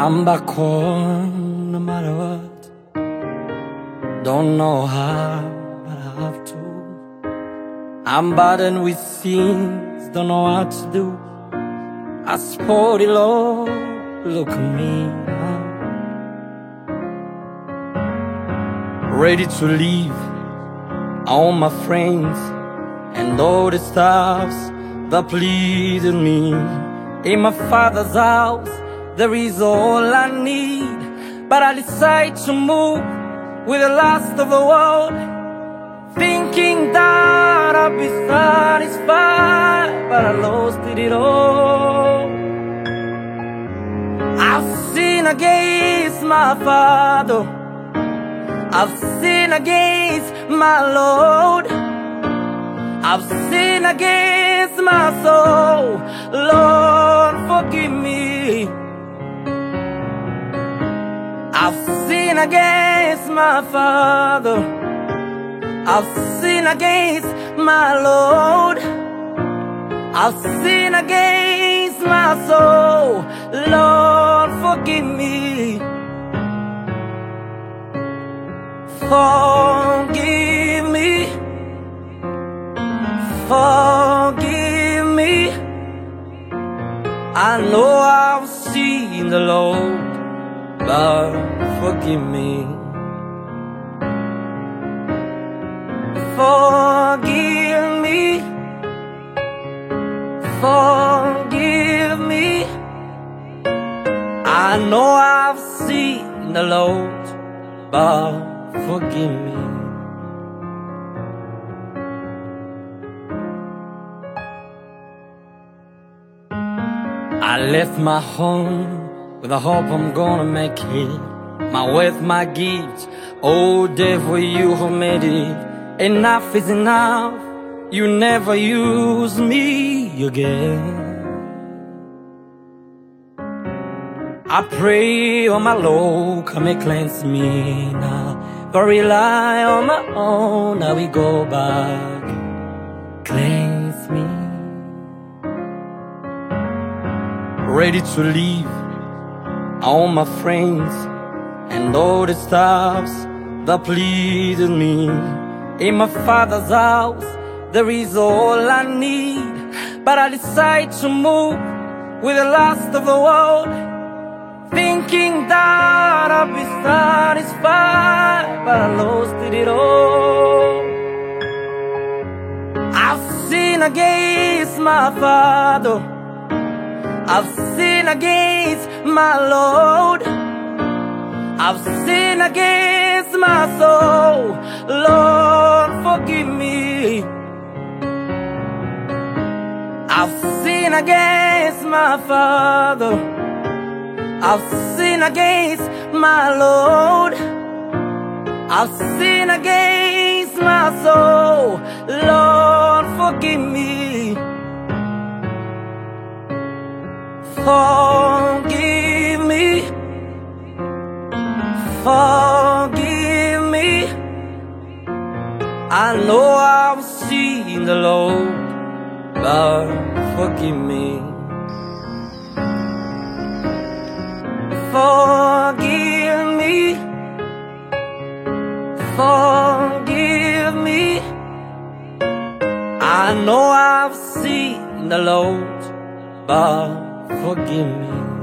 I'm back home no matter what. Don't know how, but I have to. I'm burdened with sins, don't know what to do. I support the Lord, look at me now. Ready to leave all my friends and all the stuffs that pleased me. In my Father's house, there is all I need. But I decide to move with the last of the world, thinking that I'll be satisfied, but I lost it all. I've sinned against my Father, I've sinned against my Lord, I've sinned against my soul. Lord, forgive me. I've sinned against my Father, I've sinned against my Lord, I've sinned against my soul. Lord, forgive me. Forgive me. Forgive me. I know I've seen the Lord, but forgive me. Forgive me. Forgive me. I know I've seen the Lord, but forgive me. I left my home with the hope I'm gonna make it. My wealth, my gifts, all there for you who made it. Enough is enough, you never use me again. I pray on my Lord, come and cleanse me now. For rely on my own, I will go back, cleanse me. Ready to leave all my friends and all the stuffs that pleased me. In my Father's house, there is all I need. But I decide to move with the last of the world, thinking that I'll be satisfied, but I lost it all. I've sinned against my Father, I've sinned against my Lord, I've sinned against my soul. Lord, forgive me. I've sinned against my Father, I've sinned against my Lord, I've sinned against my soul. Lord, forgive me. Forgive me. Forgive me. I know I've seen the Lord, but forgive me. Forgive me. Forgive me. I know I've seen the Lord, but forgive me.